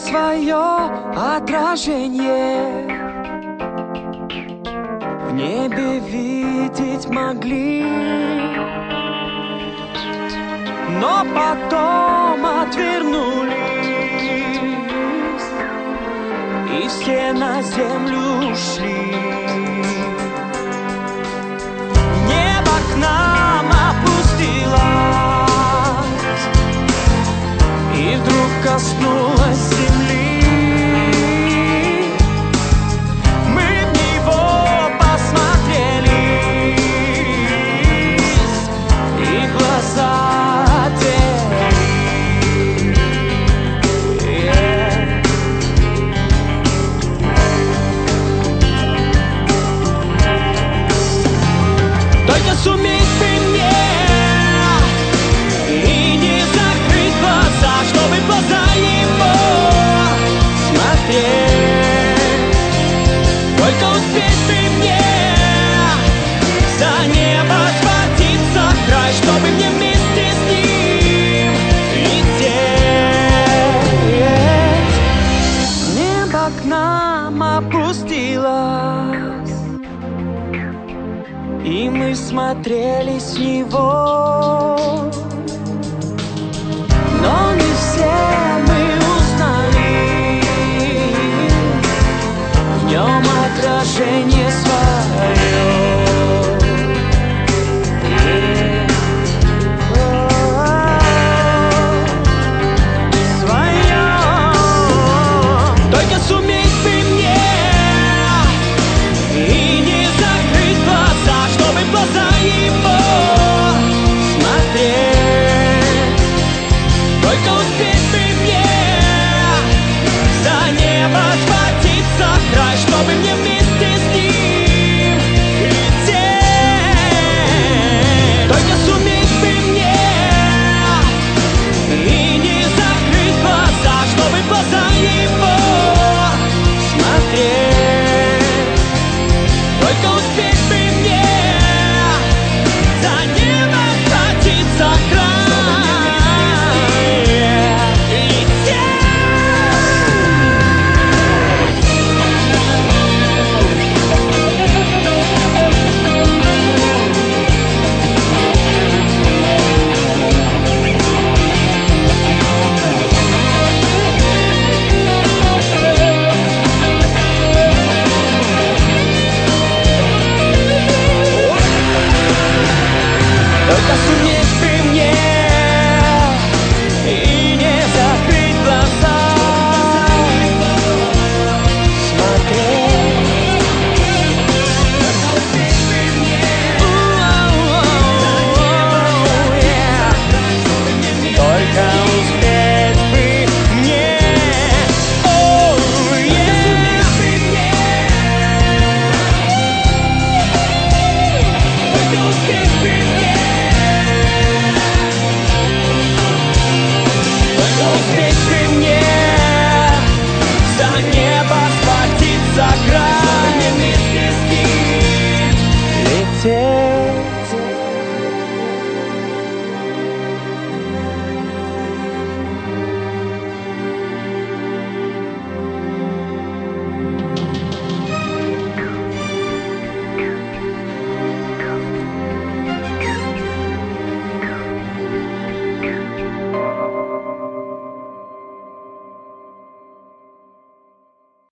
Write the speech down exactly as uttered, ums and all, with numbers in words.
свое отражение в небе видеть могли, но потом отвернулись, и все на землю ушли. Небо к нам опустилось и вдруг коснулось земли. Мы в него посмотрели, и глаза отвели. Yeah. Только суметь бы мне и не закрыть глаза, чтобы в глаза его смотреть. Только успеть бы мне за небо схватиться в край, чтобы мне вместе с ним лететь. Небо к нам опустилось, и мы смотрели с него, но не все мы узнали в нем отражение.